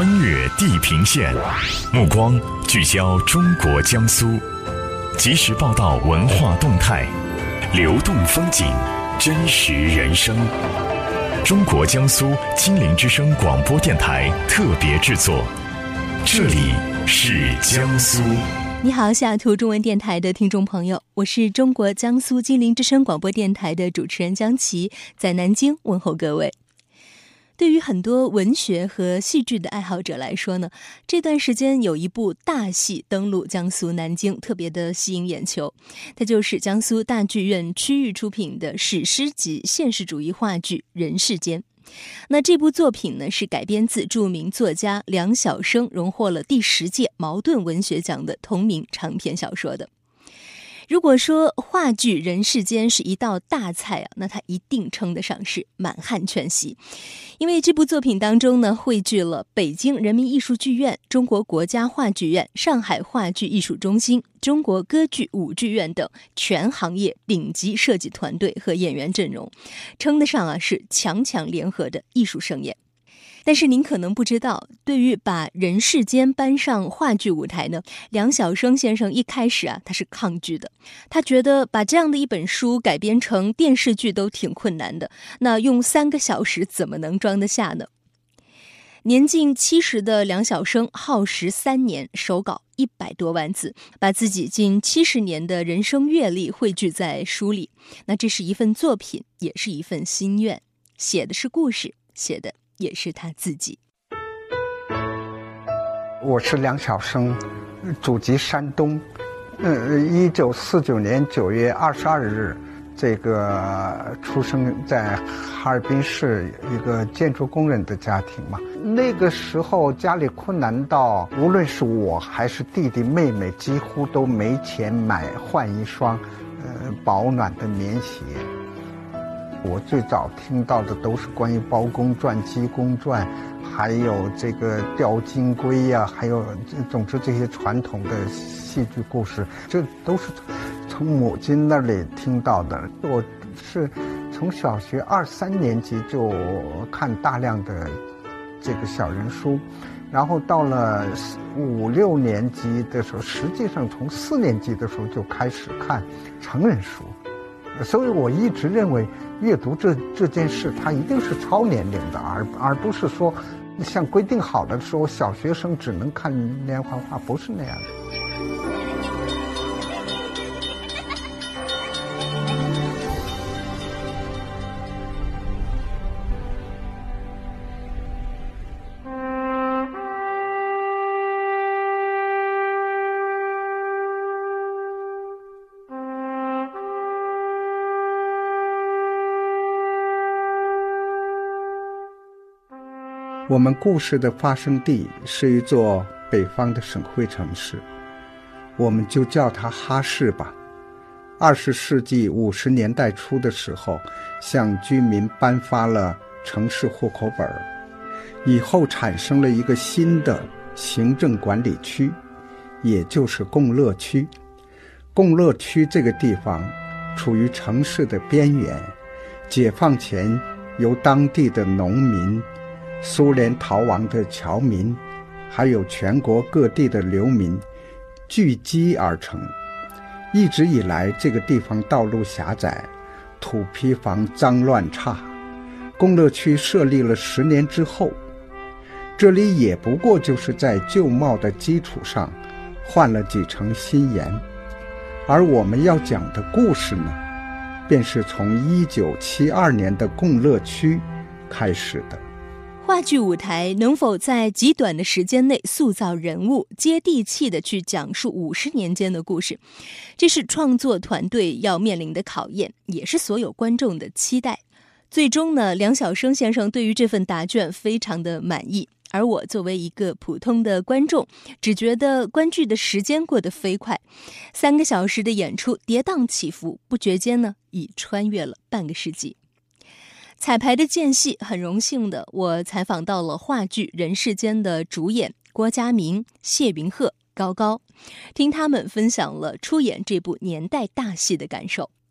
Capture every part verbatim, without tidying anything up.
穿越地平线，目光聚焦中国江苏，及时报道文化动态，流动风景，真实人生。中国江苏金陵之声广播电台特别制作，这里是江苏。 你好，西雅图中文电台的听众朋友，我是中国江苏金陵之声广播电台的主持人江琪，在南京问候各位。对于很多文学和戏剧的爱好者来说呢，这段时间有一部大戏登陆江苏南京，特别的吸引眼球。它就是江苏大剧院区域出品的史诗级现实主义话剧《人世间》。那这部作品呢，是改编自著名作家梁晓声荣获了第十届茅盾文学奖的同名长篇小说的。如果说话剧《人世间》是一道大菜啊，那它一定称得上是满汉全席。因为这部作品当中呢，汇聚了北京人民艺术剧院、中国国家话剧院、上海话剧艺术中心、中国歌剧舞剧院等全行业顶级设计团队和演员阵容，称得上啊是强强联合的艺术盛宴。但是您可能不知道，对于把《人世间》搬上话剧舞台呢，梁晓声先生一开始啊他是抗拒的。他觉得把这样的一本书改编成电视剧都挺困难的，那用三个小时怎么能装得下呢？年近七十的梁晓声耗时三年，手稿一百多万字，把自己近七十年的人生阅历汇聚在书里。那这是一份作品，也是一份心愿，写的是故事，写的也是他自己。 我是梁晓声，祖籍山东。呃，一九四九年九月二十二日，这个出生在哈尔滨市一个建筑工人的家庭嘛。那个时候家里困难到，无论是我还是弟弟妹妹，几乎都没钱买换一双，呃，保暖的棉鞋。我最早听到的都是关于包公传、济公传，还有这个吊金龟呀、啊，还有总之这些传统的戏剧故事，这都是从母亲那里听到的。我是从小学二三年级就看大量的这个小人书，然后到了五六年级的时候，实际上从四年级的时候就开始看成人书。所以我一直认为阅读这这件事它一定是超年龄的，而而不是说像规定好的说小学生只能看连环画，不是那样的。我们故事的发生地是一座北方的省会城市，我们就叫它哈市吧。二十世纪五十年代初的时候，向居民颁发了城市户口本，以后产生了一个新的行政管理区，也就是共乐区。共乐区这个地方处于城市的边缘，解放前由当地的农民、苏联逃亡的侨民，还有全国各地的流民聚集而成。一直以来，这个地方道路狭窄，土坯房脏乱差。共乐区设立了十年之后，这里也不过就是在旧貌的基础上换了几层新颜。而我们要讲的故事呢，便是从一九七二年的共乐区开始的。 话剧舞台能否在极短的时间内塑造人物，接地气地去讲述五十年间的故事，这是创作团队要面临的考验，也是所有观众的期待。最终呢，梁晓声先生对于这份答卷非常的满意，而我作为一个普通的观众，只觉得观剧的时间过得飞快，三个小时的演出跌宕起伏，不觉间呢已穿越了半个世纪。彩排的间隙，很荣幸的我采访到了话剧《人世间》的主演郭嘉明、谢云鹤、高高，听他们分享了出演这部年代大戏的感受。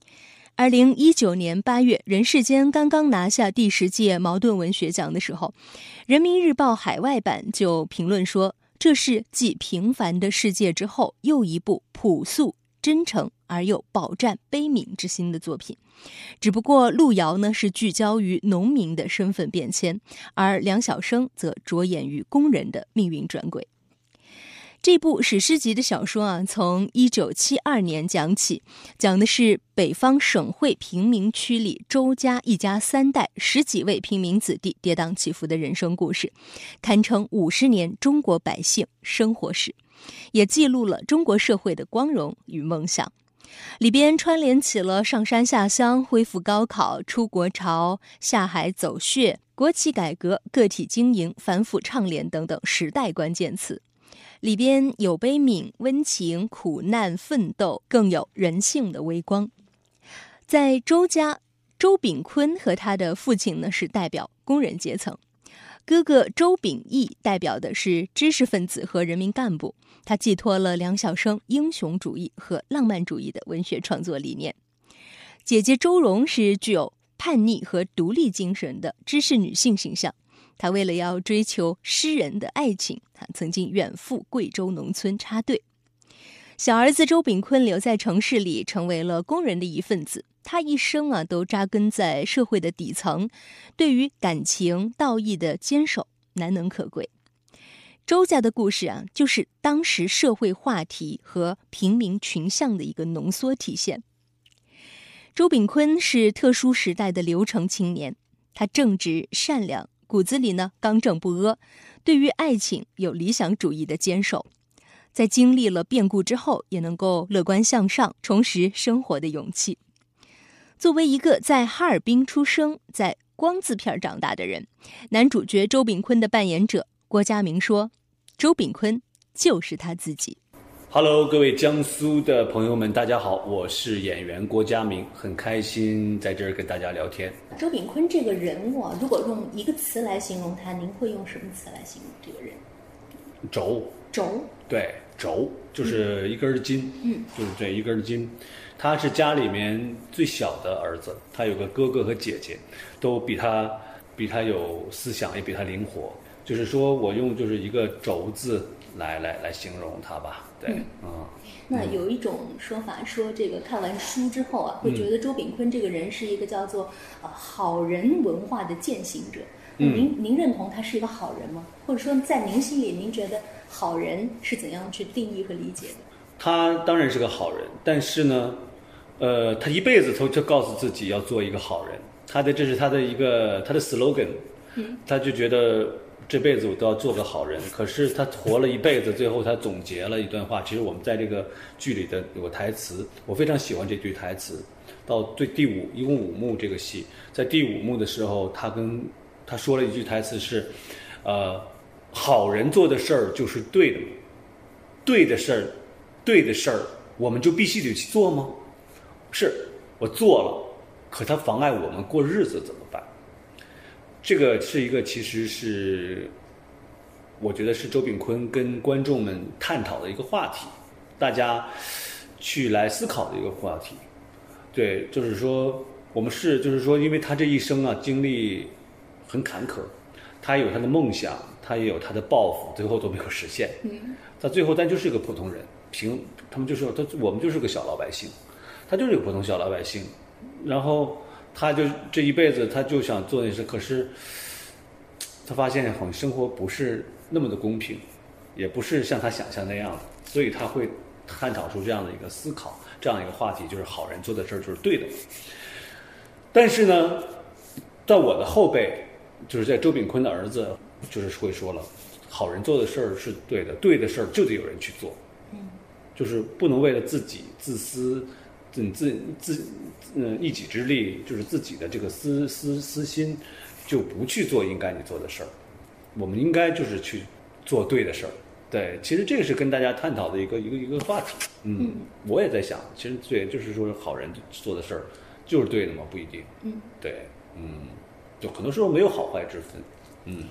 二零一九年八月，人世间刚刚拿下第十届茅盾文学奖的时候，人民日报海外版就评论说，这是继平凡的世界之后又一部朴素真诚而又饱蘸悲悯之心的作品。只不过路遥呢是聚焦于农民的身份变迁，而梁晓声则着眼于工人的命运转轨。这部史诗级的小说啊，从一九七二年讲起，讲的是北方省会贫民区里周家一家三代十几位平民子弟跌宕起伏的人生故事，堪称五十年中国百姓生活史，也记录了中国社会的光荣与梦想。里边串联起了上山下乡、恢复高考、出国潮、下海走穴、国企改革、个体经营、反腐倡廉等等时代关键词。里边有悲悯、温情、苦难、奋斗，更有人性的微光。在周家，周炳坤和他的父亲呢是代表工人阶层，哥哥周秉义代表的是知识分子和人民干部，他寄托了梁晓声英雄主义和浪漫主义的文学创作理念。姐姐周蓉是具有叛逆和独立精神的知识女性形象，她为了要追求诗人的爱情，她曾经远赴贵州农村插队。小儿子周炳坤留在城市里，成为了工人的一份子。他一生啊都扎根在社会的底层，对于感情道义的坚守难能可贵。周家的故事啊，就是当时社会话题和平民群像的一个浓缩体现。周炳坤是特殊时代的流程青年，他正直善良，骨子里呢刚正不阿，对于爱情有理想主义的坚守，在经历了变故之后，也能够乐观向上，重拾生活的勇气。作为一个在哈尔滨出生、在光字片长大的人，男主角周炳坤的扮演者郭家明说，周炳坤就是他自己。 Hello， 各位江苏的朋友们，大家好，我是演员郭家明，很开心在这儿跟大家聊天。 周炳坤这个人物啊，如果用一个词来形容他，您会用什么词来形容这个人？ 轴。 轴。 对，轴就是一根筋，嗯，就是这一根筋。他是家里面最小的儿子，他有个哥哥和姐姐，都比他比他有思想，也比他灵活。就是说我用就是一个轴字来来来形容他吧。对，嗯。嗯那有一种说法说，这个看完书之后啊，会觉得周炳坤这个人是一个叫做呃好人文化的践行者。嗯、您您认同他是一个好人吗？或者说在您心里，您觉得好人是怎样去定义和理解的？ 他当然是个好人，但是呢，呃，他一辈子都就告诉自己要做一个好人，他的这是他的一个他的 slogan，嗯，他就觉得这辈子我都要做个好人。可是他活了一辈子，最后他总结了一段话。其实我们在这个剧里的有个台词，我非常喜欢这句台词。到最第五，一共五幕这个戏，在第五幕的时候，他跟他说了一句台词是，呃，好人做的事儿就是对的，对的事儿，对的事儿，我们就必须得去做吗？是，我做了，可它妨碍我们过日子怎么办？这个是一个其实是我觉得是周炳坤跟观众们探讨的一个话题，大家去来思考的一个话题。对，就是说我们是就是说因为他这一生啊经历很坎坷，他有他的梦想，他也有他的抱负，最后都没有实现。嗯，他最后但就是一个普通人，平他们就是他我们就是个小老百姓，他就是一个普通小老百姓，然后他就这一辈子他就想做那事，可是他发现好像生活不是那么的公平，也不是像他想象那样的，所以他会探讨出这样的一个思考，这样一个话题，就是好人做的事儿就是对的。但是呢，在我的后辈，就是在周炳坤的儿子，就是会说了，好人做的事儿是对的，对的事儿就得有人去做，嗯，就是不能为了自己自私。自自自嗯一己之力，就是自己的这个私私私心，就不去做应该你做的事儿。我们应该就是去做对的事儿。对，其实这个是跟大家探讨的一个一个一个话题。嗯，嗯我也在想，其实对，就是说好人做的事儿就是对的吗？不一定。嗯，对，嗯，就很多时候没有好坏之分。嗯。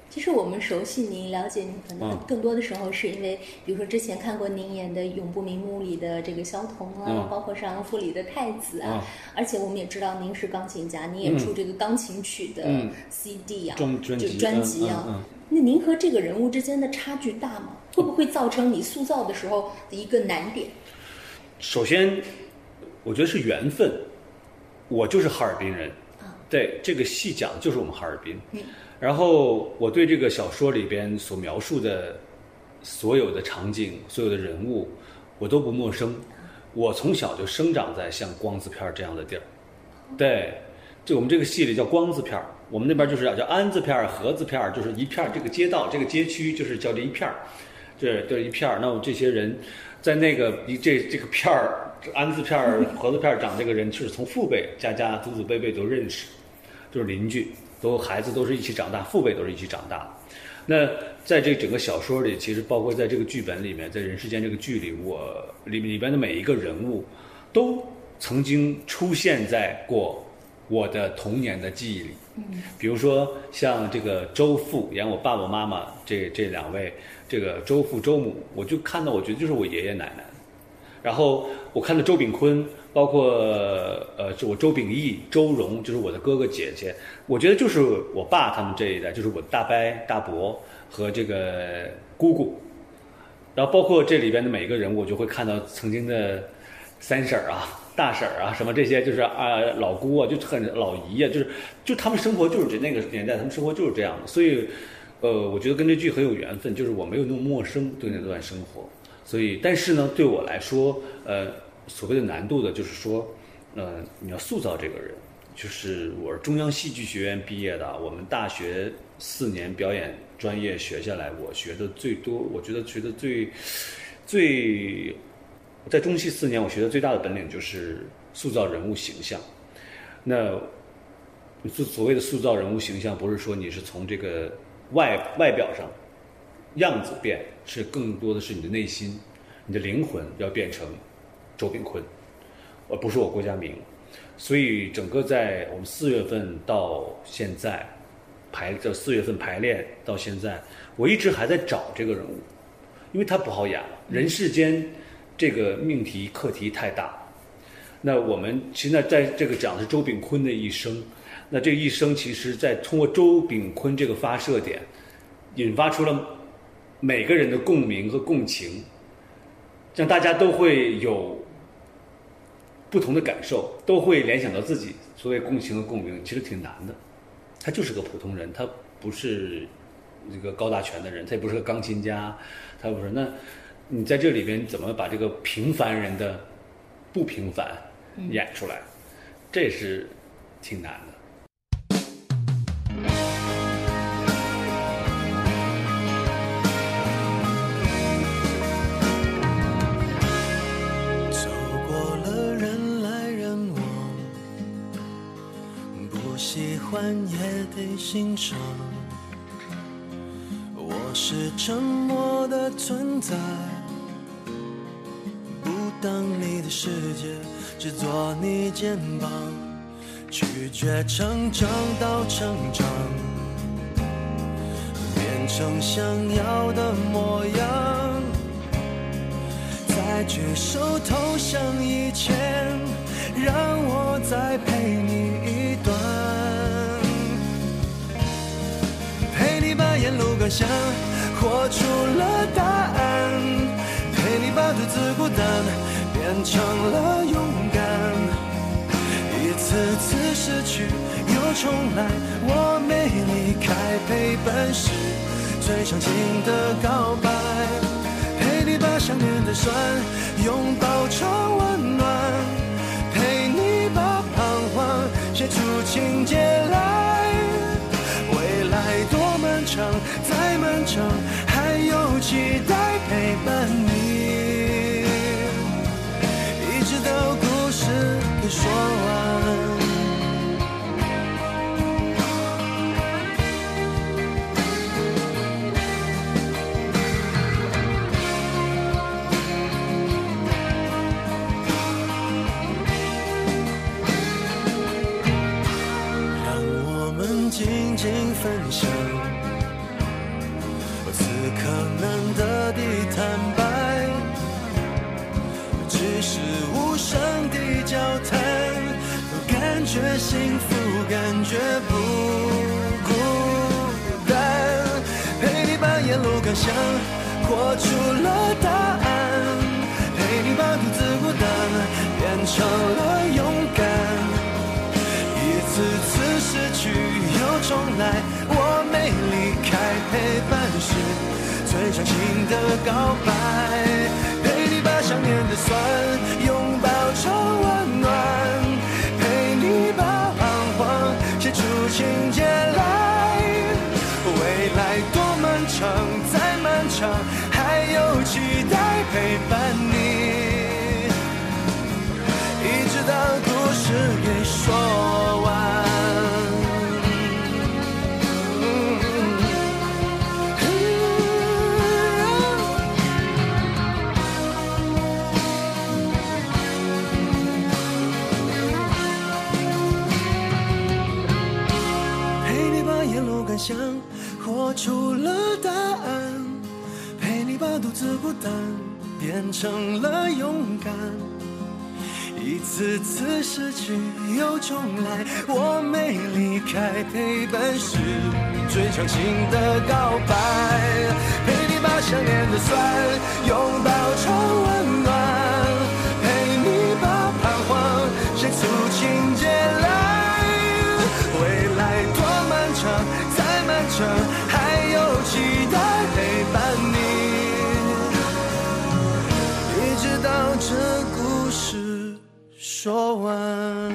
其实我们熟悉您、了解您，可能更多的时候是因为，比如说之前看过您演的《永不瞑目》里的这个萧童啊，嗯、包括《上阳赋》里的太子啊，嗯、而且我们也知道您是钢琴家，您也出这个钢琴曲的 C D 啊， 嗯、 就专辑啊。嗯嗯、那您和这个人物之间的差距大吗？会不会造成你塑造的时候的一个难点？ 首先，我觉得是缘分。我就是哈尔滨人，啊、对这个戏讲的就是我们哈尔滨。嗯然后我对这个小说里边所描述的所有的场景、所有的人物，我都不陌生。我从小就生长在像光字片这样的地儿，对，就我们这个戏里叫光字片，我们那边就是叫安字片、河字片，就是一片这个街道、这个街区就是叫这一片，这这一片。那我这些人在那个这这个片儿，安字片、河字片长这个人，就是从父辈家家祖祖辈辈都认识，就是邻居。都孩子都是一起长大，父辈都是一起长大的。那在这整个小说里，其实包括在这个剧本里面，在人世间这个剧里，我里里边的每一个人物，都曾经出现在过我的童年的记忆里。嗯，比如说像这个周父演我爸爸妈妈这这两位，这个周父周母，我就看到，我觉得就是我爷爷奶奶。然后我看到周炳坤，包括呃，我周秉义、周荣，就是我的哥哥姐姐，我觉得就是我爸他们这一代，就是我大伯、大伯和这个姑姑。然后包括这里边的每一个人物，我就会看到曾经的三婶啊、大婶啊，什么这些，就是啊老姑啊，就很老姨啊，就是就他们生活就是这那个年代，他们生活就是这样的。所以，呃，我觉得跟这剧很有缘分，就是我没有那么陌生对那段生活。所以，但是呢，对我来说，呃，所谓的难度的，就是说，呃，你要塑造这个人。就是我是中央戏剧学院毕业的，我们大学四年表演专业学下来，我学的最多，我觉得学的最，最，在中戏四年，我学的最大的本领就是塑造人物形象。那所谓的塑造人物形象，不是说你是从这个外外表上。样子变，是更多的是你的内心，你的灵魂要变成周炳坤，而不是我郭家明。所以整个在我们四月份到现在排，这四月份排练到现在，我一直还在找这个人物，因为他不好演了。人世间这个命题课题太大。那我们现在在这个讲的是周炳坤的一生，那这一生其实在通过周炳坤这个发射点，引发出了每个人的共鸣和共情，让大家都会有不同的感受，都会联想到自己。所谓共情和共鸣，其实挺难的。他就是个普通人，他不是一个高大全的人，他也不是个钢琴家，他不是。那你在这里边怎么把这个平凡人的不平凡演出来，这是挺难的。 喜欢也得欣赏，我是沉默的存在，不当你的世界，只做你肩膀，拒绝成长到成长，变成想要的模样，在举手投降以前，让我再陪你一段，陪你把沿路感想活出了答案，陪你把独自孤单变成了勇敢，一次次失去又重来，我没离开，陪伴是最长情的告白，陪你把想念的酸拥抱成温暖，陪你把彷徨写出情节来，未来多漫长，再漫长，还有期待陪伴你，一直到故事给说完。静静分享是无声的交谈，都感觉幸福，感觉不孤单。陪你把沿路感想活出了答案，陪你把独自孤单变成了勇敢。一次次失去又重来，我没离开，陪伴是最长情的告白。陪你把想念的酸拥抱成温暖，陪你把彷徨写出情节来。未来多漫长，再漫长，还有期待陪伴你，一直到故事给说完。想活出了答案，陪你把独自孤单变成了勇敢。一次次失去又重来，我没离开，陪伴是最长情的告白。陪你把想念的酸拥抱成温暖，陪你把彷徨写出情节来。未来多漫长，再漫长，还有期待陪伴你，一直到这故事说完。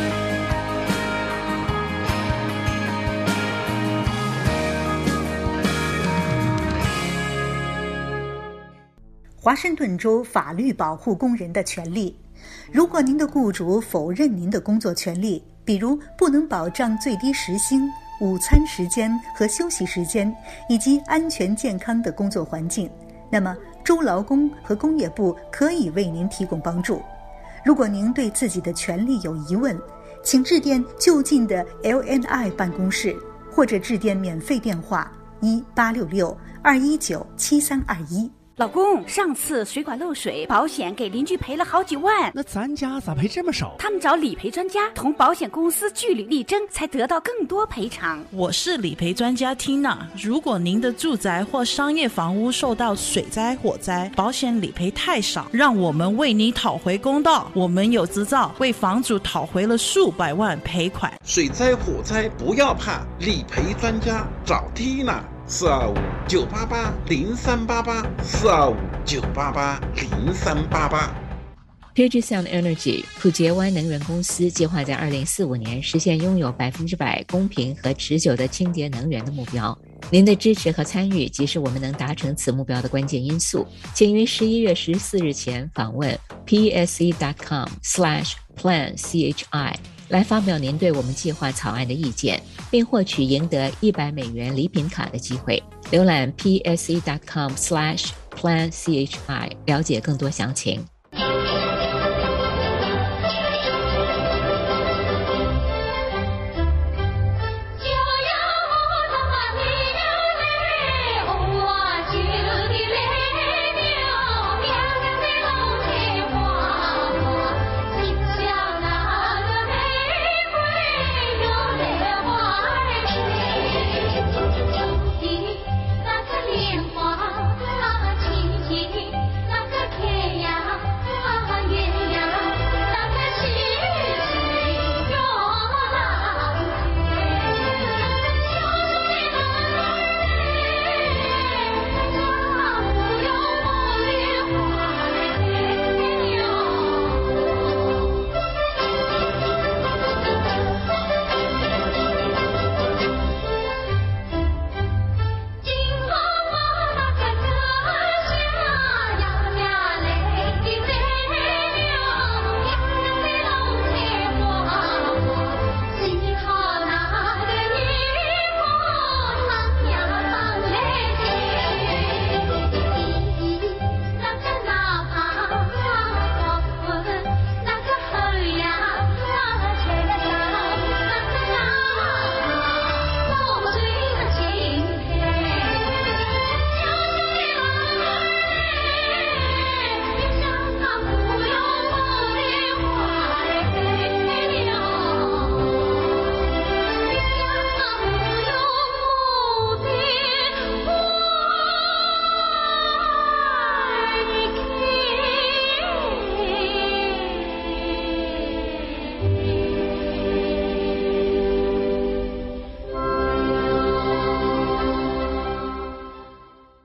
华盛顿州法律保护工人的权利。如果您的雇主否认您的工作权利，比如不能保障最低时薪、午餐时间和休息时间，以及安全健康的工作环境，那么州劳工和工业部可以为您提供帮助。如果您对自己的权利有疑问，请致电就近的 L N I 办公室，或者致电免费电话一八六六二一九七三二一。 老公，上次水管漏水，保险给邻居赔了好几万， 那咱家咋赔这么少？ 他们找理赔专家同保险公司据理力争，才得到更多赔偿。 我是理赔专家 Tina， 如果您的住宅或商业房屋受到水灾、火灾，保险理赔太少，让我们为你讨回公道。我们有执照，为房主讨回了数百万赔款。 水灾、火灾不要怕，理赔专家找 Tina。四二五九八八零三八八，四二五九八八零三八八。 Puget Sound Energy 普杰湾能源公司计划在二零四五年实现拥有百分之百公平和持久的清洁能源的目标。您的支持和参与即是我们能达成此目标的关键因素。请于十一月十四日前访问 p s e dot com slash plan c h i 来发表您对我们计划草案的意见，并获取赢得一百美元礼品卡的机会。浏览 p s e dot com slash plan c h i 了解更多详情。 那个莲花，那个青青，那个天涯。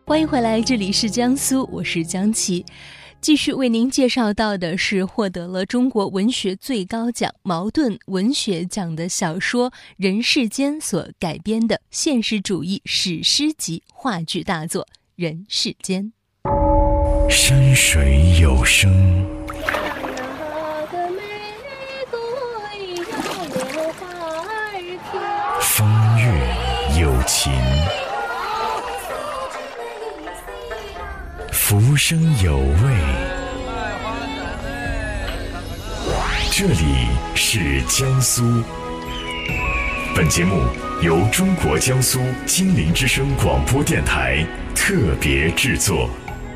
欢迎回来，这里是江苏，我是江琪。继续为您介绍到的是获得了中国文学最高奖茅盾文学奖的小说《人世间》所改编的现实主义史诗级话剧大作《人世间》。 山水有声，风月有情，浮生有味。这里是江苏。本节目由中国江苏金陵之声广播电台特别制作。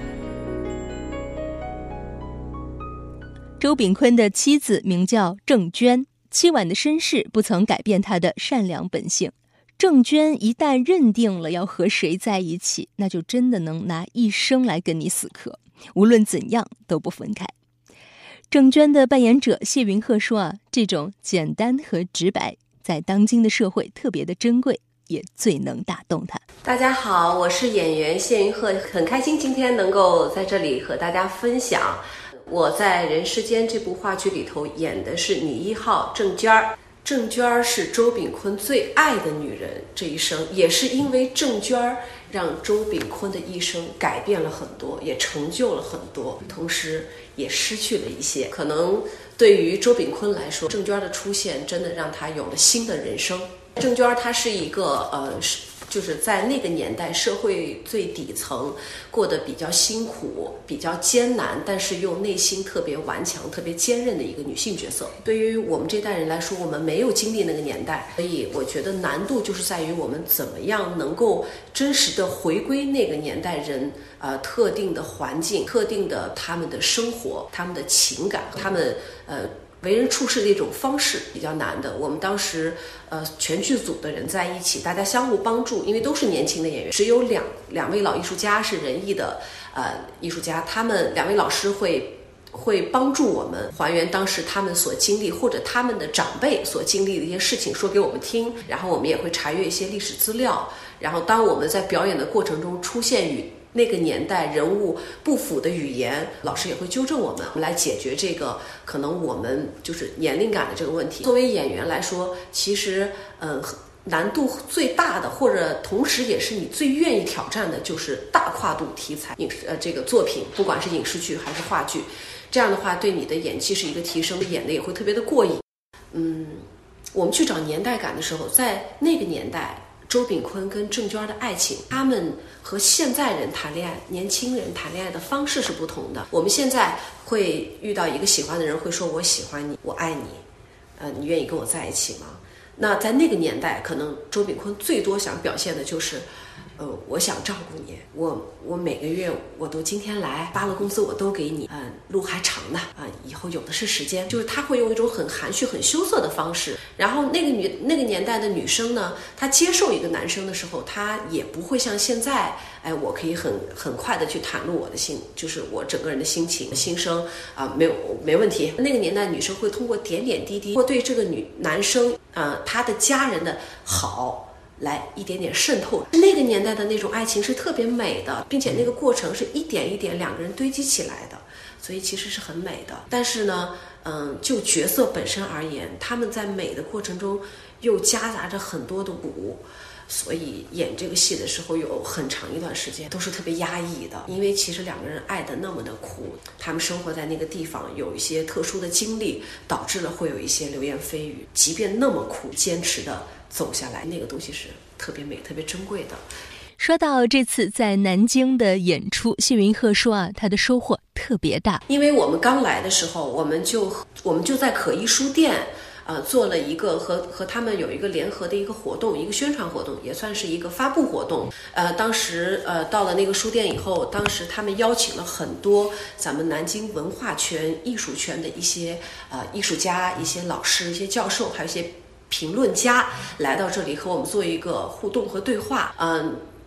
周秉昆的妻子名叫郑娟，凄婉的身世不曾改变她的善良本性。郑娟一旦认定了要和谁在一起，那就真的能拿一生来跟你死磕，无论怎样都不分开。郑娟的扮演者谢云鹤说啊，这种简单和直白在当今的社会特别的珍贵，也最能打动他。 大家好，我是演员谢云鹤，很开心今天能够在这里和大家分享我在《人世间》这部话剧里头演的是女一号郑娟儿。郑娟儿是周秉昆最爱的女人，这一生也是因为郑娟儿让周秉昆的一生改变了很多，也成就了很多，同时也失去了一些。可能对于周秉昆来说，郑娟儿的出现真的让他有了新的人生。郑娟儿她是一个呃就是在那个年代社会最底层过得比较辛苦比较艰难，但是又内心特别顽强特别坚韧的一个女性角色。对于我们这代人来说，我们没有经历那个年代，所以我觉得难度就是在于我们怎么样能够真实的回归那个年代人呃特定的环境，特定的他们的生活，他们的情感，他们呃为人处事的一种方式比较难的。我们当时呃全剧组的人在一起，大家相互帮助，因为都是年轻的演员，只有两两位老艺术家是仁义的呃艺术家，他们两位老师会会帮助我们还原当时他们所经历或者他们的长辈所经历的一些事情说给我们听，然后我们也会查阅一些历史资料，然后当我们在表演的过程中出现与那个年代人物不符的语言，老师也会纠正我们，我们来解决这个可能我们就是年龄感的这个问题。作为演员来说，其实嗯难度最大的，或者同时也是你最愿意挑战的，就是大跨度题材影视呃这个作品，不管是影视剧还是话剧，这样的话对你的演技是一个提升，演的也会特别的过瘾。嗯，我们去找年代感的时候，在那个年代周秉昆跟郑娟的爱情，他们和现在人谈恋爱，年轻人谈恋爱的方式是不同的。我们现在会遇到一个喜欢的人，会说我喜欢你，我爱你，呃，你愿意跟我在一起吗？那在那个年代，可能周秉昆最多想表现的就是，呃，我想照顾你，我我每个月我都今天来发了工资我都给你，嗯、呃，路还长呢，啊、呃，以后有的是时间。就是他会用一种很含蓄、很羞涩的方式。然后那个女那个年代的女生呢，她接受一个男生的时候，她也不会像现在，哎，我可以很很快的去袒露我的心，就是我整个人的心情、心声啊、呃，没有没问题。那个年代女生会通过点点滴滴，或对这个女男生啊、呃，他的家人的好。来一点点渗透，那个年代的那种爱情是特别美的，并且那个过程是一点一点两个人堆积起来的，所以其实是很美的。但是呢，嗯，就角色本身而言，他们在美的过程中又夹杂着很多的苦，所以演这个戏的时候有很长一段时间都是特别压抑的，因为其实两个人爱得那么的苦，他们生活在那个地方有一些特殊的经历，导致了会有一些流言蜚语，即便那么苦，坚持的走下来，那个东西是特别美特别珍贵的。 说到这次在南京的演出，谢云鹤说啊，他的收获特别大， 因为我们刚来的时候，我们就我们就在可艺书店呃，做了一个和和他们有一个联合的一个活动，一个宣传活动，也算是一个发布活动。呃，当时呃到了那个书店以后，当时他们邀请了很多咱们南京文化圈、艺术圈的一些呃艺术家、一些老师、一些教授，还有一些评论家来到这里和我们做一个互动和对话。嗯、呃，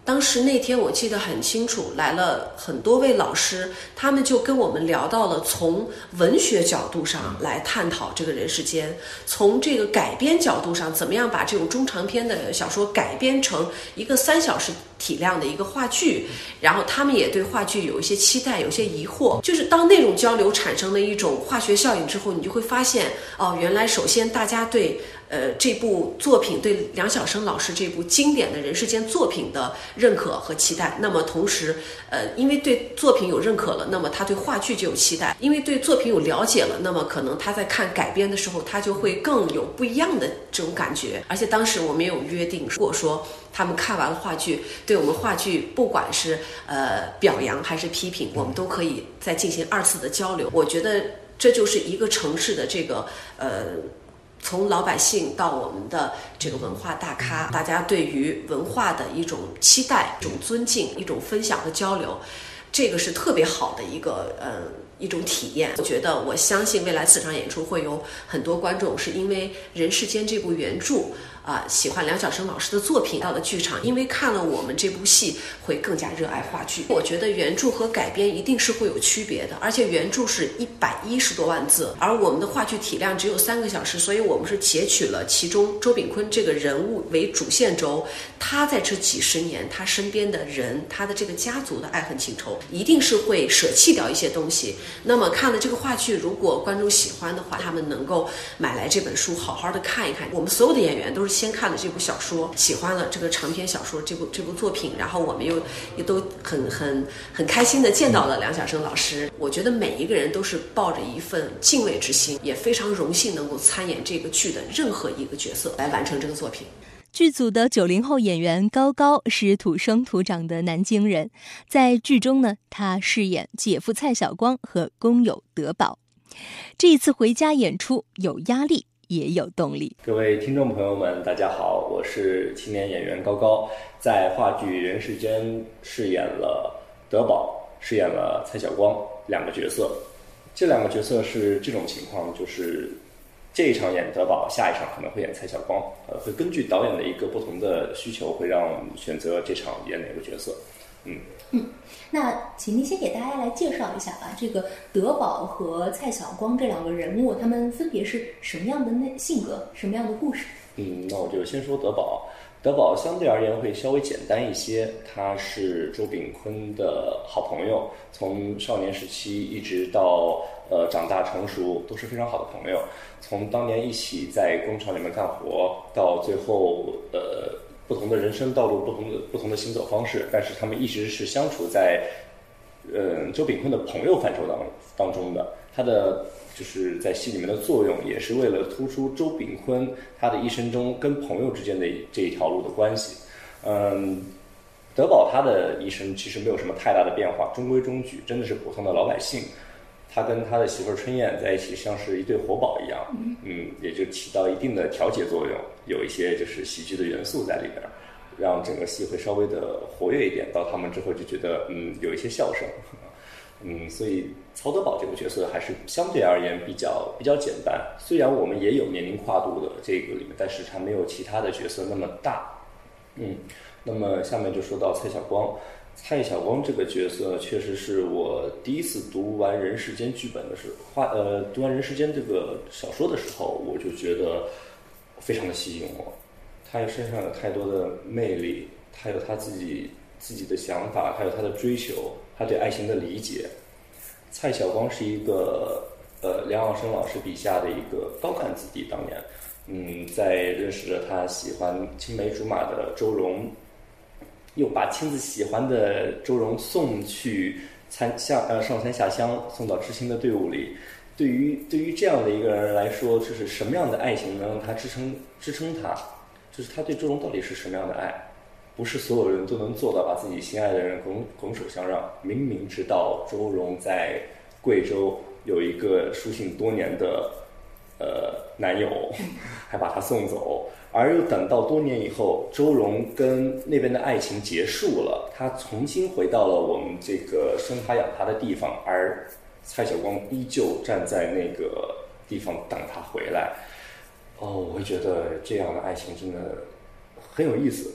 当时那天我记得很清楚，来了很多位老师，他们就跟我们聊到了从文学角度上来探讨这个人世间，从这个改编角度上，怎么样把这种中长篇的小说改编成一个三小时体量的一个话剧，然后他们也对话剧有一些期待，有些疑惑。就是当那种交流产生了一种化学效应之后，你就会发现，哦，原来首先大家对呃这部作品，对梁晓声老师这部经典的人世间作品的认可和期待。那么同时呃因为对作品有认可了，那么他对话剧就有期待，因为对作品有了解了，那么可能他在看改编的时候，他就会更有不一样的这种感觉。而且当时我们有约定，如果说他们看完了话剧，对我们话剧不管是呃表扬还是批评，我们都可以再进行二次的交流。我觉得这就是一个城市的这个呃从老百姓到我们的这个文化大咖，大家对于文化的一种期待、一种尊敬、一种分享和交流，这个是特别好的一个呃一种体验。我觉得我相信未来此场演出会有很多观众是因为《人世间》这部原著啊、呃，喜欢梁晓声老师的作品到了剧场，因为看了我们这部戏会更加热爱话剧。我觉得原著和改编一定是会有区别的，而且原著是一百一十多万字，而我们的话剧体量只有三个小时，所以我们是截取了其中周炳坤这个人物为主线轴，他在这几十年他身边的人，他的这个家族的爱恨情仇，一定是会舍弃掉一些东西。那么看了这个话剧，如果观众喜欢的话，他们能够买来这本书好好的看一看。我们所有的演员都是先看了这部小说，喜欢了这个长篇小说这部这部作品，然后我们又也都很很很开心的见到了梁晓声老师。我觉得每一个人都是抱着一份敬畏之心，也非常荣幸能够参演这个剧的任何一个角色来完成这个作品。 剧组的九零后演员高高是土生土长的南京人，在剧中呢，他饰演姐夫蔡晓光和工友德宝。这一次回家演出有压力也有动力。 各位听众朋友们，大家好，我是青年演员高高，在话剧《人世间》饰演了德宝，饰演了蔡晓光两个角色。这两个角色是这种情况，就是这一场演德宝，下一场可能会演蔡晓光，呃，会根据导演的一个不同的需求，会让我们选择这场演哪个角色。嗯嗯，那请您先给大家来介绍一下吧，这个德宝和蔡晓光这两个人物，他们分别是什么样的那性格，什么样的故事？ 嗯，那我就先说德宝。德宝相对而言会稍微简单一些，他是周炳坤的好朋友，从少年时期一直到呃长大成熟都是非常好的朋友。从当年一起在工厂里面干活，到最后呃不同的人生道路，不同的不同的行走方式，但是他们一直是相处在呃周炳坤的朋友范畴当当中的。他的就是在戏里面的作用，也是为了突出周炳坤他的一生中跟朋友之间的这一条路的关系。嗯，德宝他的一生其实没有什么太大的变化，中规中矩，真的是普通的老百姓。他跟他的媳妇春燕在一起，像是一对活宝一样，嗯，也就起到一定的调节作用，有一些就是喜剧的元素在里边，让整个戏会稍微的活跃一点。到他们之后就觉得，嗯，有一些笑声。嗯，所以曹德宝这个角色还是相对而言比较比较简单。虽然我们也有年龄跨度的这个里面，但是它没有其他的角色那么大。嗯，那么下面就说到蔡晓光。蔡晓光这个角色确实是我第一次读完《人世间》剧本的时候，呃，读完《人世间》这个小说的时候，我就觉得非常的吸引我。他身上有太多的魅力，他有他自己自己的想法，还有他的追求，他对爱情的理解。蔡晓光是一个呃梁晓声老师笔下的一个高干子弟，当年，嗯，在认识着他喜欢青梅竹马的周蓉，又把亲自喜欢的周蓉送去参下呃上参下乡，送到知青的队伍里。对于对于这样的一个人来说，就是什么样的爱情能让他支撑支撑他？就是他对周蓉到底是什么样的爱？不是所有人都能做到把自己心爱的人拱拱手相让。明明知道周蓉在贵州有一个书信多年的呃男友，还把他送走，而又等到多年以后，周蓉跟那边的爱情结束了，他重新回到了我们这个生他养他的地方，而蔡晓光依旧站在那个地方等他回来。哦，我会觉得这样的爱情真的很有意思。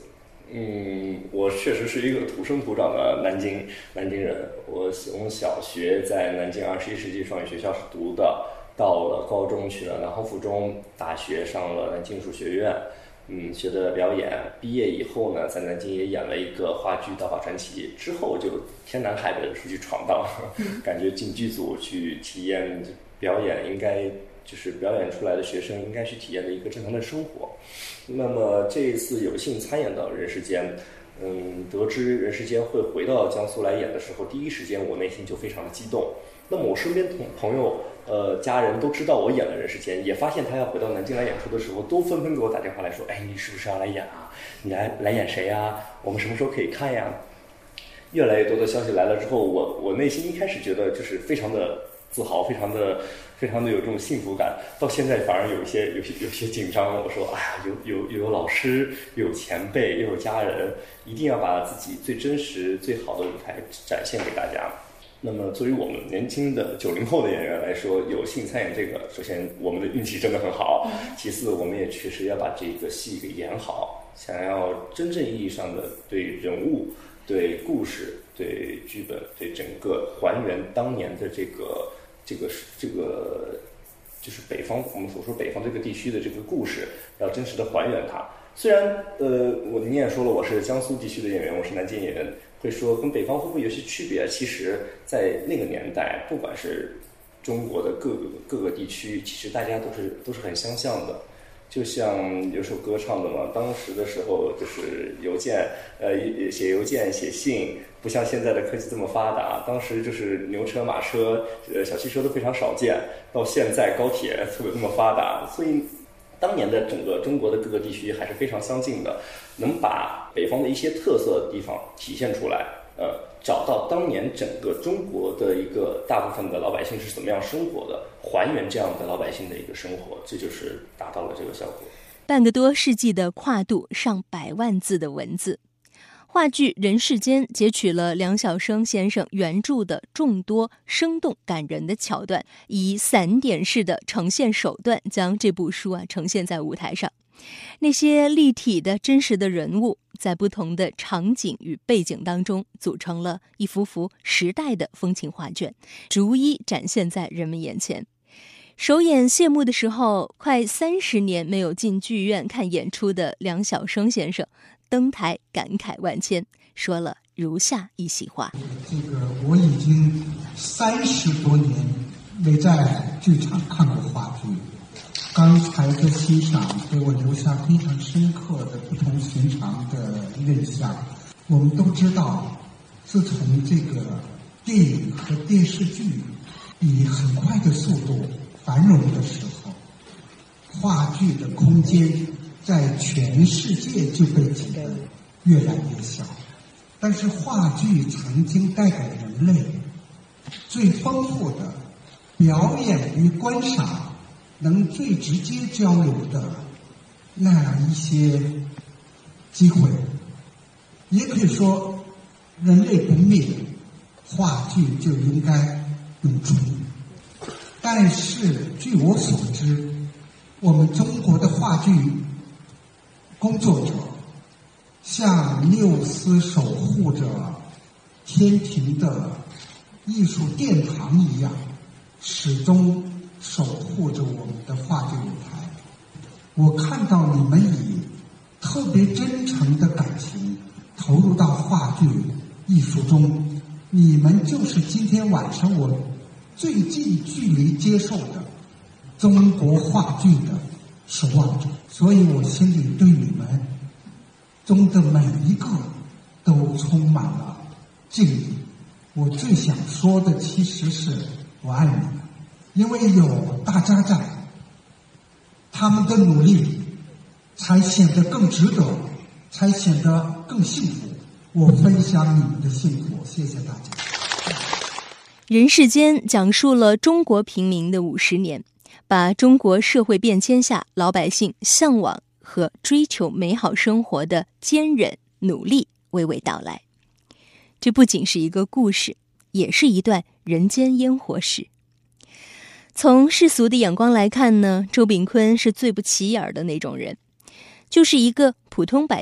嗯，我确实是一个土生土长的南京南京人。我从小学在南京二十一世纪双语学校是读的，到了高中去了南航附中，大学上了南京艺术学院，嗯，学的表演。毕业以后呢，在南京也演了一个话剧《道法传奇》，之后就天南海北的出去闯荡，感觉进剧组去体验表演，应该就是表演出来的学生应该去体验的一个正常的生活。那么这一次有幸参演到人世间，嗯，得知人世间会回到江苏来演的时候，第一时间我内心就非常的激动。那么我身边同朋友、呃家人都知道我演了人世间，也发现他要回到南京来演出的时候，都纷纷给我打电话来说：“哎，你是不是要来演啊？你来来演谁呀？我们什么时候可以看呀？”越来越多的消息来了之后，我我内心一开始觉得就是非常的自豪，非常的非常的有这种幸福感。到现在反而有一些有些有些紧张。我说：“哎呀，有有有老师，有前辈，又有家人，一定要把自己最真实、最好的舞台展现给大家。”那么作为我们年轻的九零后的演员来说，有幸参演这个，首先我们的运气真的很好，其次我们也确实要把这个戏给演好。想要真正意义上的对人物、对故事、对剧本、对整个还原当年的这个这个这个就是北方，我们所说北方这个地区的这个故事，要真实的还原它。虽然呃，我你也说了，我是江苏地区的演员，我是南京演员，会说跟北方会不会有些区别？其实，在那个年代，不管是中国的各个各个地区，其实大家都是都是很相像的。就像有首歌唱的嘛，当时的时候就是邮件，呃，写邮件、写信，不像现在的科技这么发达。当时就是牛车、马车、呃，小汽车都非常少见。到现在高铁特别这么发达，所以当年的整个中国的各个地区还是非常相近的，能把北方的一些特色的地方体现出来，呃，找到当年整个中国的一个大部分的老百姓是怎么样生活的，还原这样的老百姓的一个生活，这就是达到了这个效果。 半个多世纪的跨度，上百万字的文字。话剧《人世间》截取了梁晓声先生原著的众多生动感人的桥段，以散点式的呈现手段，将这部书啊呈现在舞台上。那些立体的真实的人物，在不同的场景与背景当中，组成了一幅幅时代的风情画卷，逐一展现在人们眼前。首演谢幕的时候，快三十年没有进剧院看演出的梁晓声先生登台感慨万千，说了如下一席话： 这个我已经三十多年没在剧场看过话剧，刚才的欣赏给我留下非常深刻的不同寻常的印象。我们都知道，自从这个电影和电视剧以很快的速度繁荣的时候，话剧的空间在全世界就被挤得越来越小。但是话剧曾经带给人类最丰富的表演与观赏，能最直接交流的那样一些机会。也可以说，人类不灭，话剧就应该永存。但是据我所知，我们中国的话剧工作者像缪斯守护着天庭的艺术殿堂一样，始终守护着我们的话剧舞台。我看到你们以特别真诚的感情投入到话剧艺术中，你们就是今天晚上我最近距离接受的中国话剧的守望者。所以我心里对你们中的每一个都充满了敬意。我最想说的其实是我爱你们，因为有大家在，他们的努力才显得更值得，才显得更幸福。我分享你们的幸福，谢谢大家。 人世间讲述了中国平民的五十年，把中国社会变迁下老百姓向往和追求美好生活的坚韧努力娓娓道来。这不仅是一个故事，也是一段人间烟火史。从世俗的眼光来看呢，周秉昆是最不起眼的那种人，就是一个普通百姓，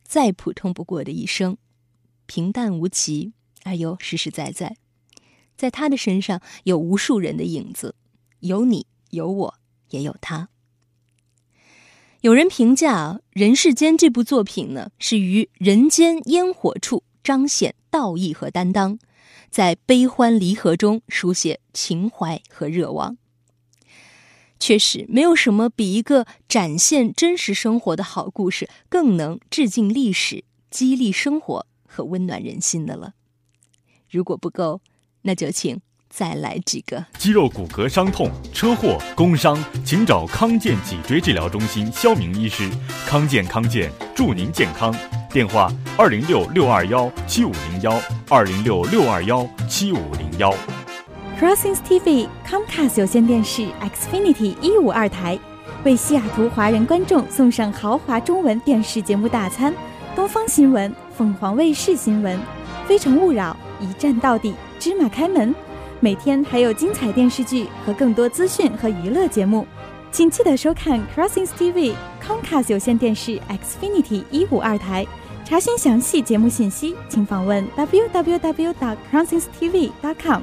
再普通不过的一生，平淡无奇而又实实在在。在他的身上有无数人的影子，有你，有我，也有他。有人评价《人世间》这部作品呢，是于人间烟火处彰显道义和担当，在悲欢离合中书写情怀和热望。确实，没有什么比一个展现真实生活的好故事更能致敬历史、激励生活和温暖人心的了。如果不够，那就请再来几个。 肌肉骨骼伤痛、车祸、工伤，请找康健脊椎治疗中心肖明医师。康健康健，祝您健康。电话：二零六六二幺七五零幺，二零六六二幺七五零幺。 Crossings T V Comcast 有线电视 Xfinity 一五二台，为西雅图华人观众送上豪华中文电视节目大餐：东方新闻、凤凰卫视新闻、非诚勿扰、一站到底、芝麻开门。每天还有精彩电视剧和更多资讯和娱乐节目，请记得收看 Crossings T V Comcast 有线电视 Xfinity 一五二台。查询详细节目信息，请访问 w w w dot crossings t v dot com。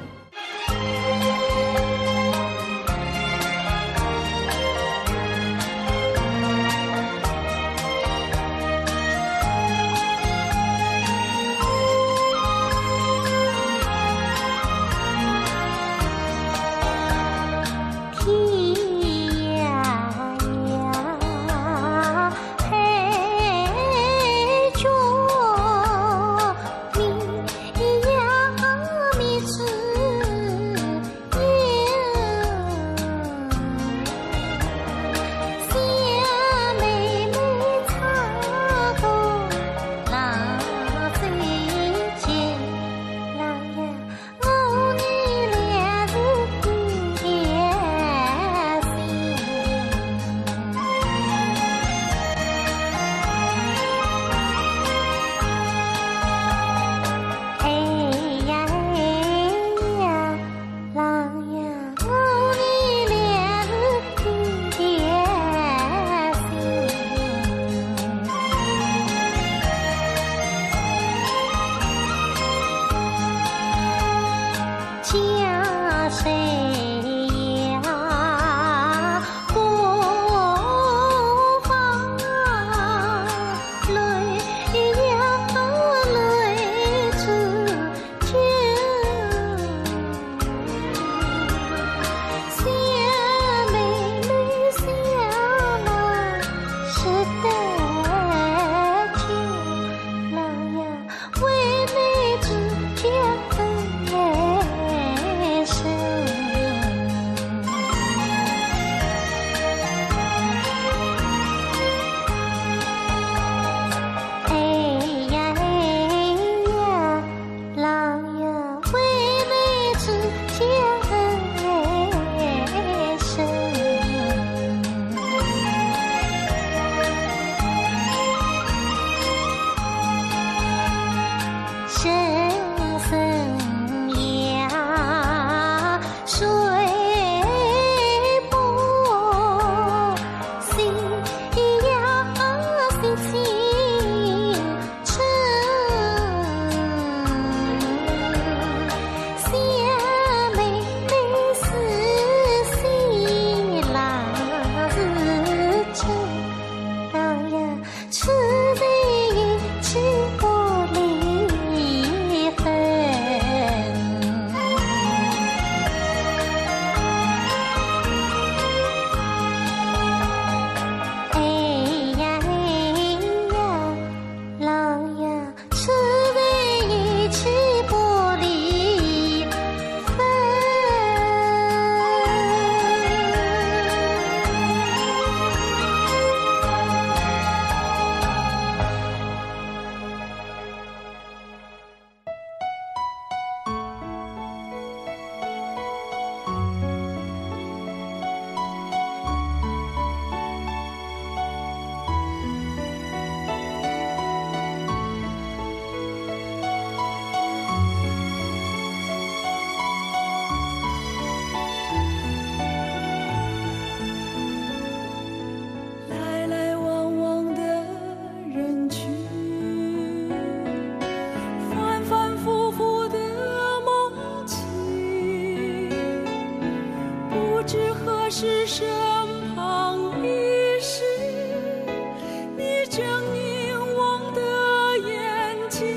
是身旁已是你狰凝望的眼睛，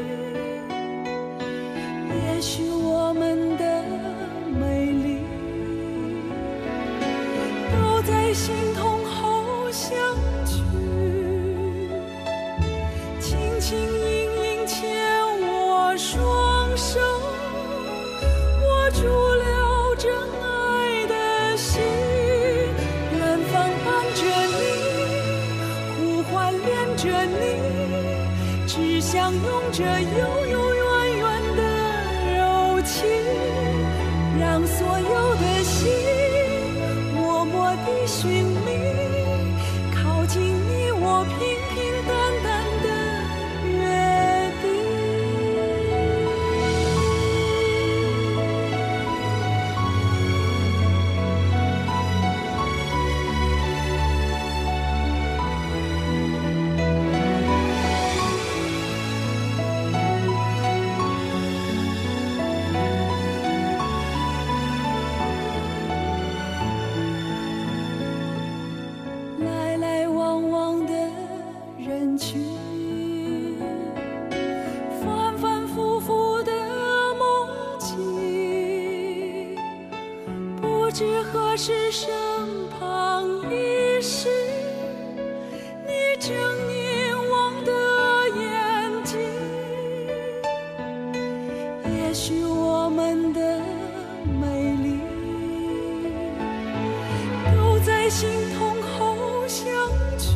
也许我们的美丽都在心痛后相聚，轻轻盈盈牵我双手，握住了真爱的心，远方伴着你，呼唤恋着你，只想拥着悠悠远远的柔情，让所有的心默默地寻觅，靠近你我平平淡淡的约定。来来往往的人群，反反复复的梦境，不知何时身旁已是你狰凝望的眼睛，也许我们的美丽都在心痛后相聚，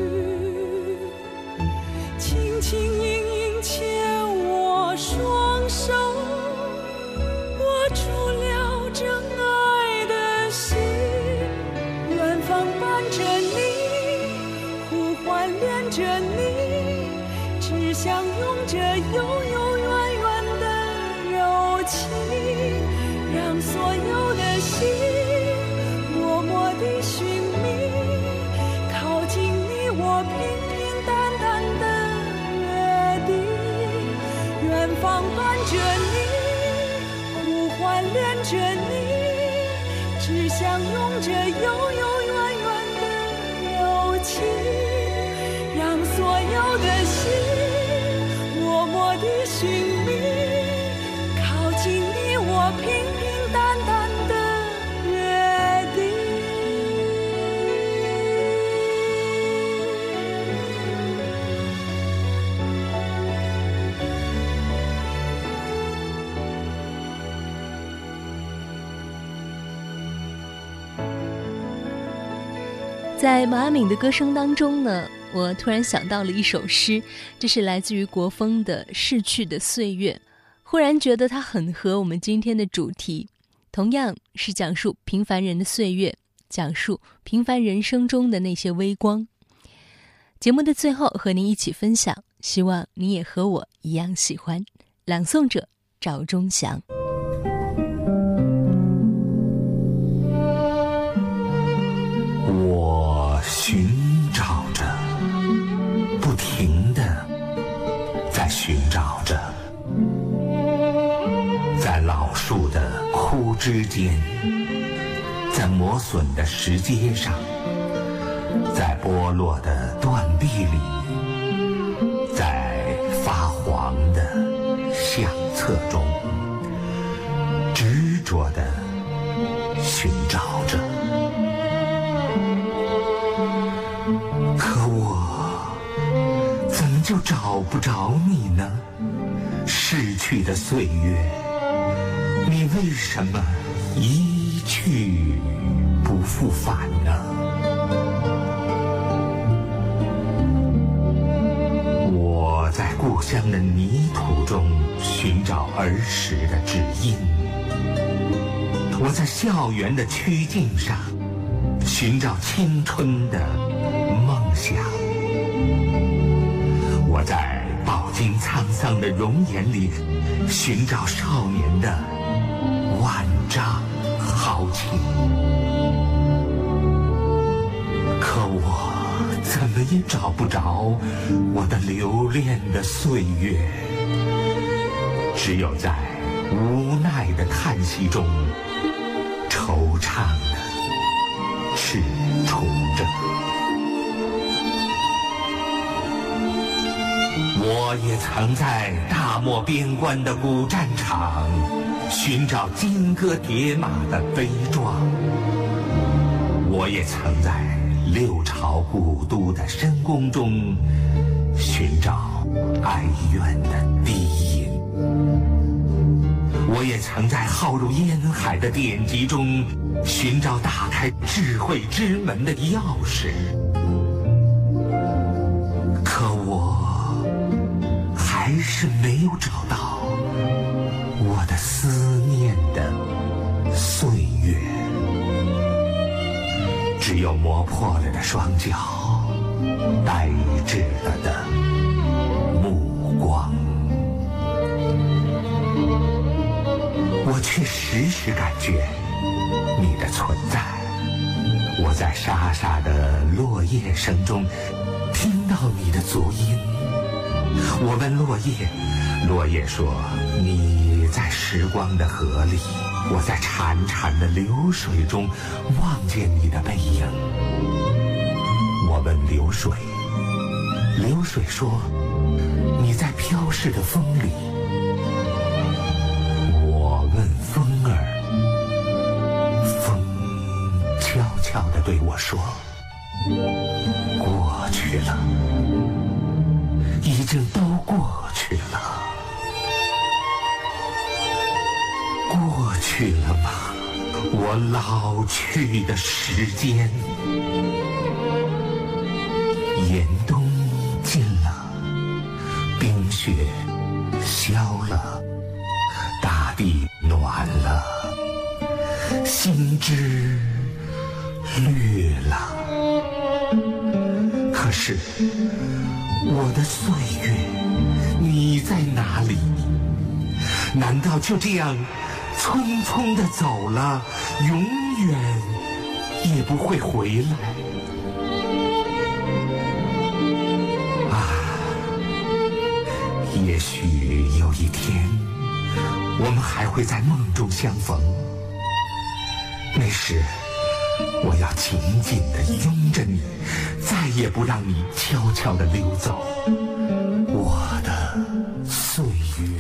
轻轻盈盈牵我双手，握住了真爱的心，远方伴着你，呼唤恋着你，只想拥着悠悠远远的柔情，让所有的心默默地寻觅，靠近你我平平淡淡的约定，远方伴着你，呼唤恋着你，只想拥着悠悠远远的柔情，让所有的心默默地寻觅，靠近你我平平淡淡的约定。 在毛阿敏的歌声当中呢，我突然想到了一首诗，这是来自于国风的《逝去的岁月》，忽然觉得它很合我们今天的主题，同样是讲述平凡人的岁月，讲述平凡人生中的那些微光。节目的最后和您一起分享，希望你也和我一样喜欢。朗诵者赵忠祥。 我寻找着，不停地在寻找着，在老树的枯枝间，在磨损的石阶上，在剥落的断壁里，在发黄的相册中，执着地寻找着。可我怎么就找不着你呢？逝去的岁月，你为什么一去不复返呢？我在故乡的泥土中寻找儿时的指印，我在校园的曲径上寻找青春的梦想，我在饱经沧桑的容颜里寻找少年的万丈豪情。可我怎么也找不着我的留恋的岁月，只有在无奈的叹息中惆怅的世处者。我也曾在大漠边关的古战场寻找金戈铁马的悲壮，我也曾在六朝古都的深宫中寻找哀怨的低吟，我也曾在浩如烟海的典籍中寻找打开智慧之门的钥匙，可我还是没有找到我的思念的岁月，只有磨破了的双脚，呆滞了的目光。我却时时感觉你的存在，我在沙沙的落叶声中听到你的足音。我问落叶，落叶说你在时光的河里，我在潺潺的流水中望见你的背影。我问流水，流水说你在飘逝的风里。我问风儿，风悄悄地对我说，过去了，已经都过去了。过去了吗？我老去的时间。严冬尽了，冰雪消了，大地暖了，心枝绿了。可是我的岁月，你在哪里？难道就这样匆匆地走了，永远也不会回来？啊，也许有一天，我们还会在梦中相逢。那时，我要紧紧地拥着你，再也不让你悄悄地溜走。我的岁月。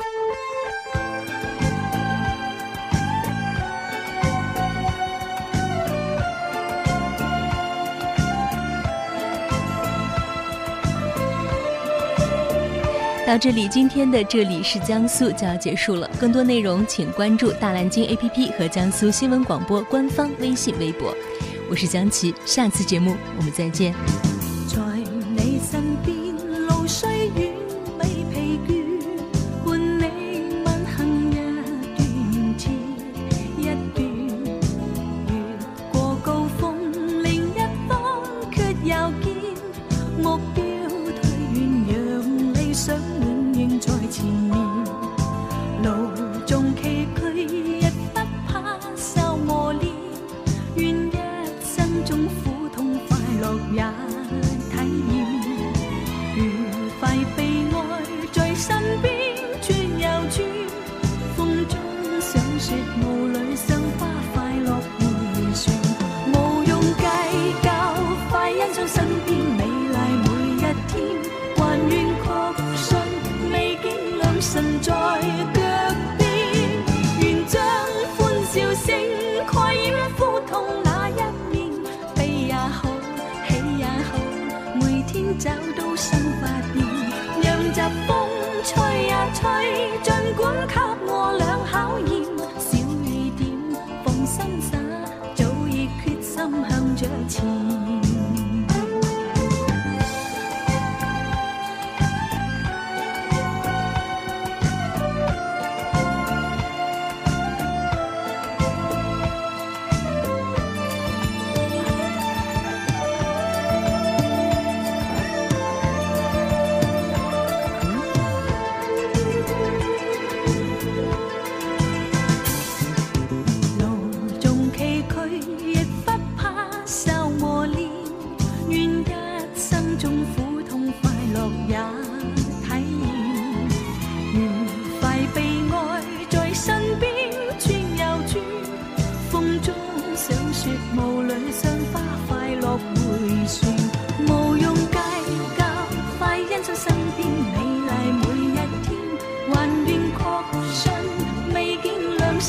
到这里，今天的这里是江苏就要结束了。更多内容请关注大蓝鲸 A P P 和江苏新闻广播官方微信微博。我是江琪，下次节目我们再见。 在你身邊路雖遠未疲倦，伴你吻行一段接一段，越過高峰另一方卻又見目標退遠，讓理想永遠在前面，路縱崎嶇亦不怕受磨練，願一生中苦痛快樂也體驗，愉快悲哀在身邊轉又轉，風中想說霧裏賞花快樂迴旋，無用計較，快欣賞身邊美麗每一天，還願確信未見良辰在腳邊，願將歡笑聲蓋掩苦痛那一面，悲也好，喜也好，每天找到新發現，讓疾風吹呀吹，儘管給我倆考驗，小意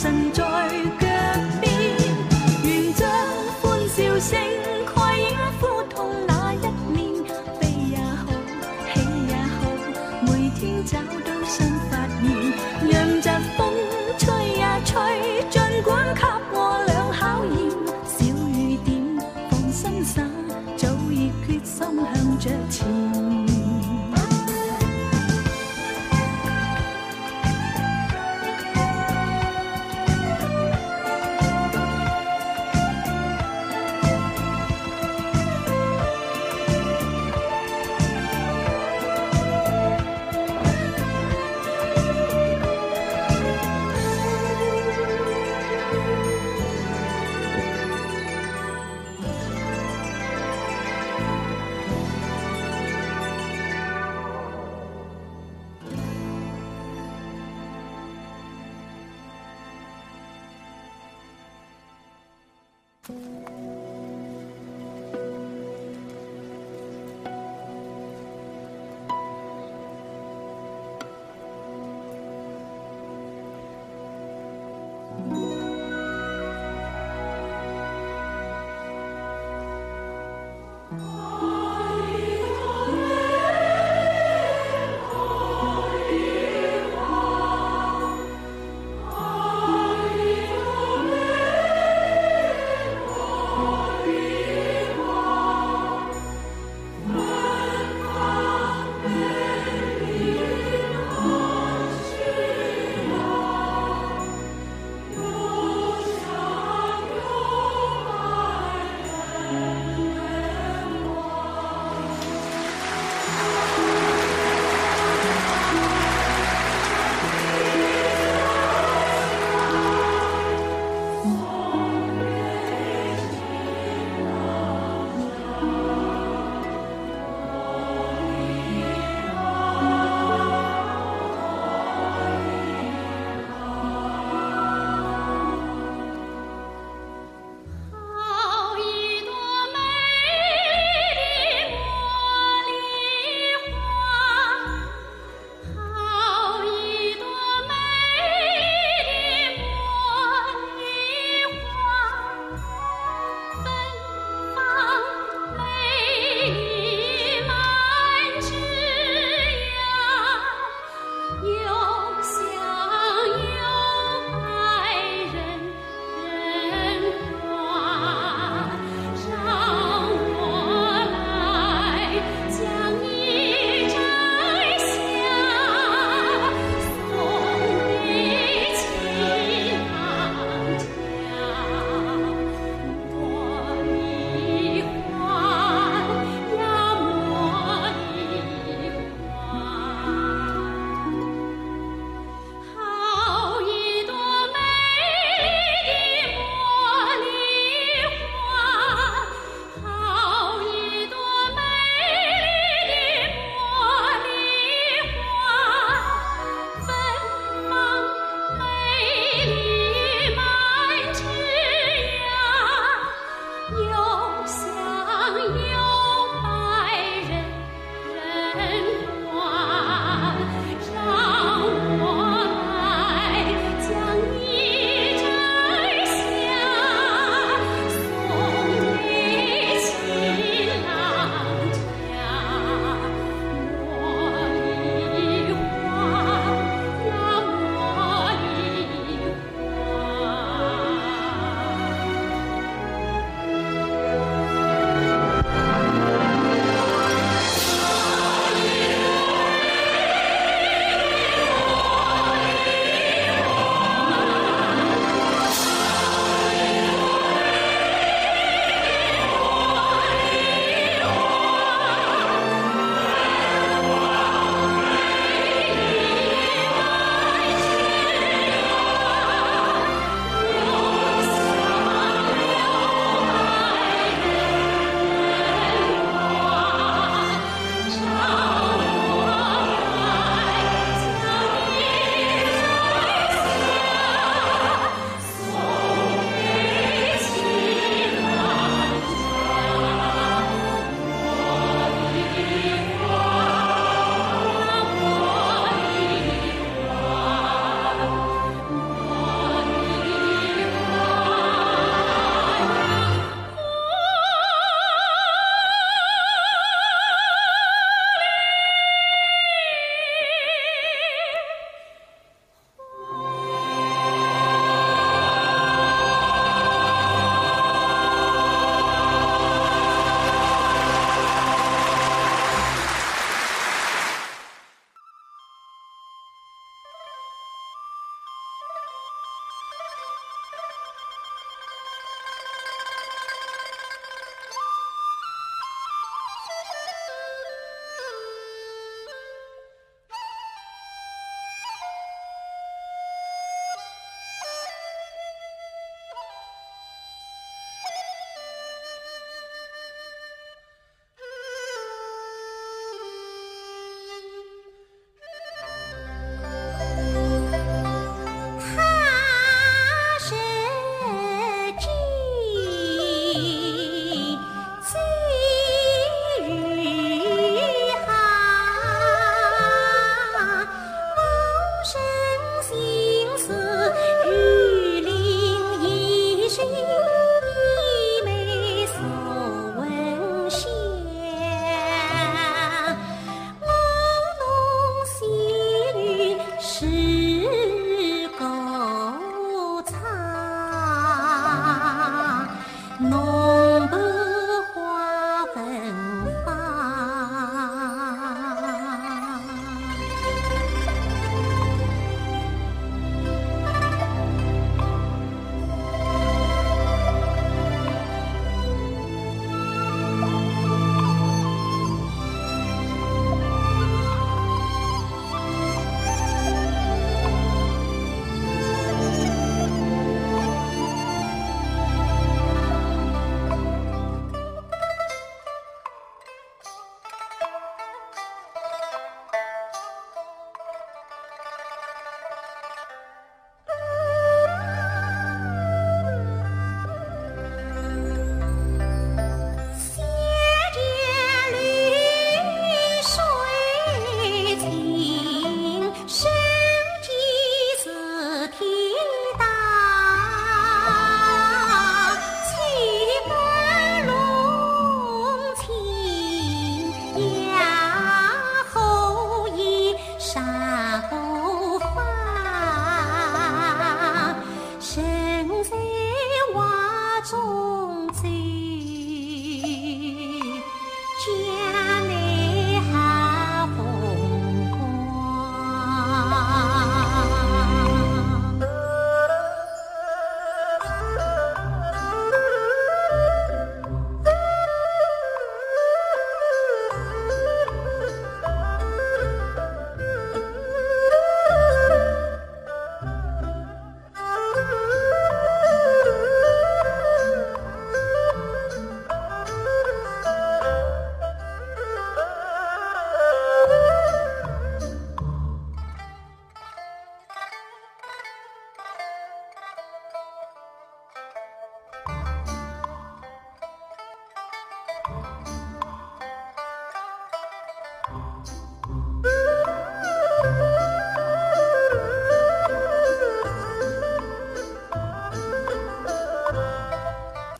神在腳邊，願將歡笑聲蓋掩苦痛那一面，悲也好，喜也好，每天找到新發現，讓疾風吹呀吹，儘管給我倆考驗，小雨點放心灑，早已決心向着前。